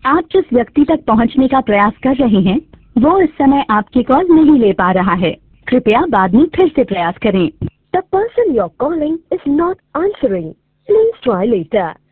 आप जिस व्यक्ति तक पहुंचने का प्रयास कर रहे हैं वो इस समय आपकी कॉल नहीं ले पा रहा है। कृपया बाद में फिर से प्रयास करें। The person you're calling is not answering. Please try later.